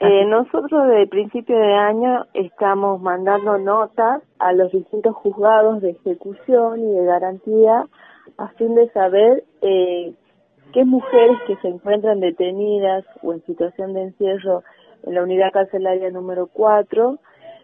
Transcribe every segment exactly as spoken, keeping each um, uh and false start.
Eh, nosotros desde el principio de año estamos mandando notas a los distintos juzgados de ejecución y de garantía a fin de saber eh, qué mujeres que se encuentran detenidas o en situación de encierro en la unidad carcelaria número cuatro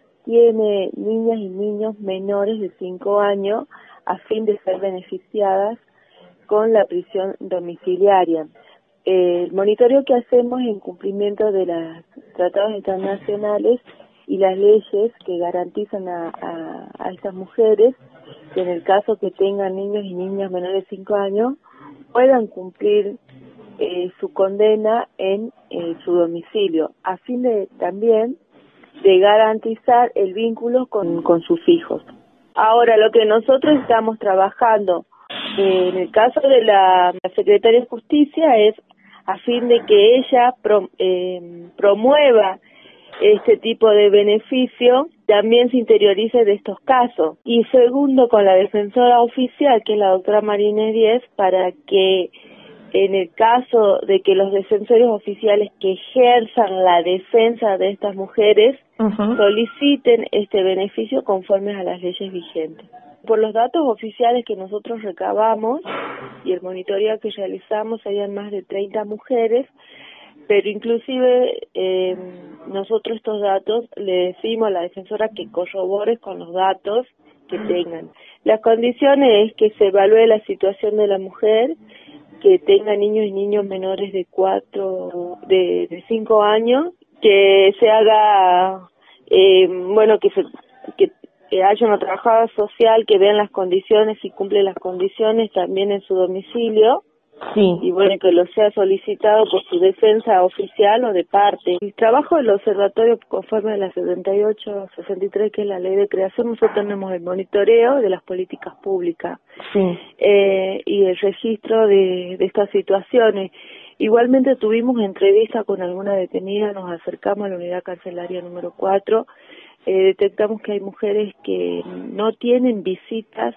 tiene niñas y niños menores de cinco años a fin de ser beneficiadas con la prisión domiciliaria. Eh, el monitoreo que hacemos en cumplimiento de los tratados internacionales y las leyes que garantizan a, a, a estas mujeres que en el caso que tengan niños y niñas menores de cinco años puedan cumplir eh, su condena en eh, su domicilio, a fin de también de garantizar el vínculo con, con sus hijos. Ahora, lo que nosotros estamos trabajando eh, en el caso de la, la Secretaría de Justicia es a fin de que ella pro, eh, promueva este tipo de beneficio, también se interiorice de estos casos. Y segundo, con la defensora oficial, que es la doctora Marina Díez, para que en el caso de que los defensores oficiales que ejerzan la defensa de estas mujeres uh-huh. soliciten este beneficio conforme a las leyes vigentes. Por los datos oficiales que nosotros recabamos y el monitoreo que realizamos, hayan más de treinta mujeres, pero inclusive eh, nosotros estos datos le decimos a la defensora que corrobore con los datos que tengan. Las condiciones es que se evalúe la situación de la mujer, que tenga niños y niños menores de cuatro, de, de cinco años, que se haga, eh, bueno, que se, que que haya una trabajadora social que vean las condiciones y cumple las condiciones también en su domicilio. Sí. Y bueno, que lo sea solicitado por su defensa oficial o de parte. El trabajo del observatorio conforme a la setenta y ocho sesenta y tres, que es la ley de creación, nosotros tenemos el monitoreo de las políticas públicas. Sí. Eh, y el registro de, de estas situaciones. Igualmente tuvimos entrevista con alguna detenida, nos acercamos a la unidad carcelaria número cuatro, eh, detectamos que hay mujeres que no tienen visitas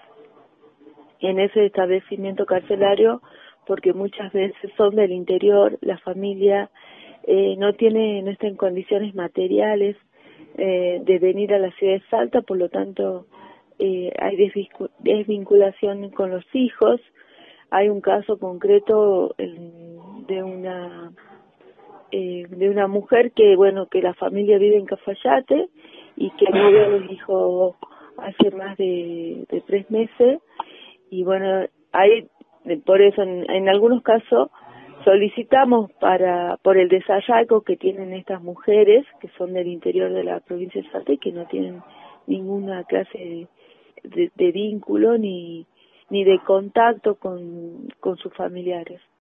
en ese establecimiento carcelario porque muchas veces son del interior, la familia eh, no tiene, no está en condiciones materiales eh, de venir a la ciudad de Salta, por lo tanto eh, hay desvinculación con los hijos. Hay un caso concreto de una eh, de una mujer que, bueno, que la familia vive en Cafayate y que no ve a los hijos hace más de, de tres meses y, bueno, hay, por eso en, en algunos casos solicitamos para por el desarraigo que tienen estas mujeres que son del interior de la provincia de Salta y que no tienen ninguna clase de, de, de vínculo ni ni de contacto con, con sus familiares.